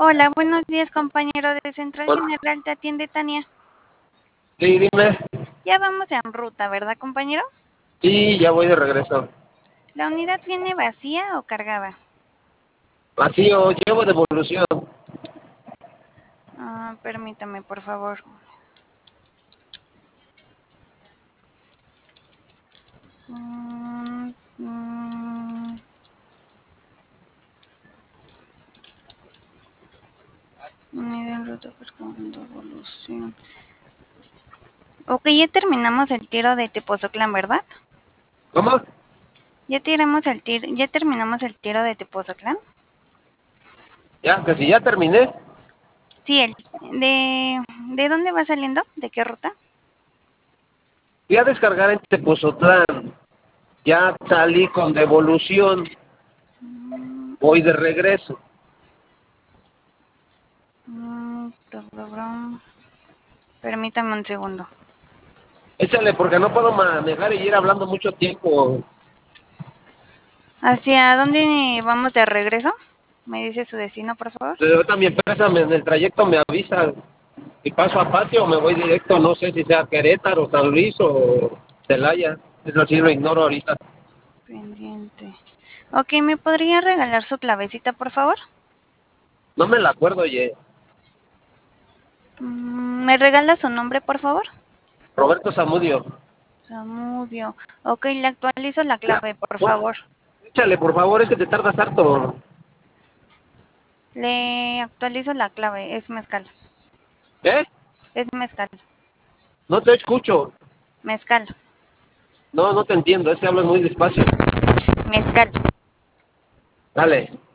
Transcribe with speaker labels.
Speaker 1: Hola, buenos días, compañero de Central
Speaker 2: Bueno,
Speaker 1: General, te atiende Tania.
Speaker 2: sí, dime.
Speaker 1: Ya vamos en ruta, ¿verdad, compañero?
Speaker 2: Sí, ya voy de regreso.
Speaker 1: ¿La unidad viene vacía o cargada?
Speaker 2: Vacío, llevo devolución.
Speaker 1: Permítame, por favor. Mm, mm, Unidad en ruta cargando devolución. Ok, ya terminamos el tiro de Tepoztlán, ¿verdad?
Speaker 2: ¿Cómo?
Speaker 1: Ya terminamos el tiro de Tepoztlán.
Speaker 2: Ya, que si ya terminé.
Speaker 1: Sí, ¿de dónde va saliendo? ¿De qué ruta?
Speaker 2: Fui a descargar en Tepozotlán. Ya salí con devolución. Voy de regreso.
Speaker 1: Permítame un segundo.
Speaker 2: Échale, porque no puedo manejar y ir hablando mucho tiempo.
Speaker 1: ¿Hacia dónde vamos de regreso? ¿Me dice su destino, por favor?
Speaker 2: Ahorita mi empresa en el trayecto me avisa si paso a Patio o me voy directo. No sé si sea Querétaro, San Luis o Celaya. Eso sí lo ignoro ahorita.
Speaker 1: Pendiente. Ok, ¿me podría regalar su clavecita, por favor?
Speaker 2: No me la acuerdo, oye.
Speaker 1: ¿Me regala su nombre, por favor?
Speaker 2: Roberto Zamudio.
Speaker 1: Samudio. Ok, le actualizo la clave, por favor.
Speaker 2: Échale, por favor, es que te tardas harto.
Speaker 1: Le actualizo la clave, es mezcal.
Speaker 2: ¿Eh?
Speaker 1: Es mezcal.
Speaker 2: No te escucho.
Speaker 1: Mezcal.
Speaker 2: No, no te entiendo, es que hablas muy despacio.
Speaker 1: Mezcal.
Speaker 2: Dale.